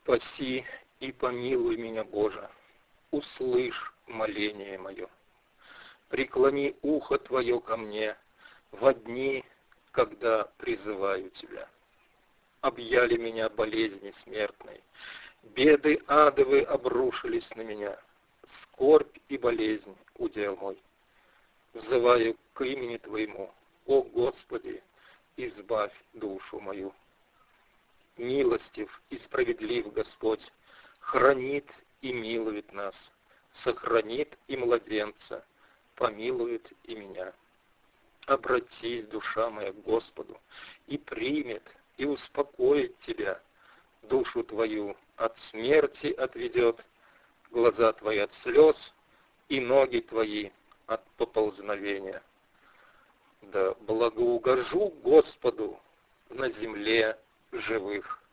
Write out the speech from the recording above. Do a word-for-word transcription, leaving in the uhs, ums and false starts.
Спаси и помилуй меня, Боже, услышь моление мое. Преклони ухо Твое ко мне во дни, когда призываю Тебя. Объяли меня болезни смертной, беды адовы обрушились на меня, скорбь и болезнь удел мой. Взываю к имени Твоему, о Господи, избавь душу мою. Милостив и справедлив Господь, хранит и милует нас, сохранит и младенца, помилует и меня. Обратись, душа моя, к Господу, и примет, и успокоит тебя, душу твою от смерти отведет, глаза твои от слез, и ноги твои от поползновения. Да благоугожу Господу на земле живых.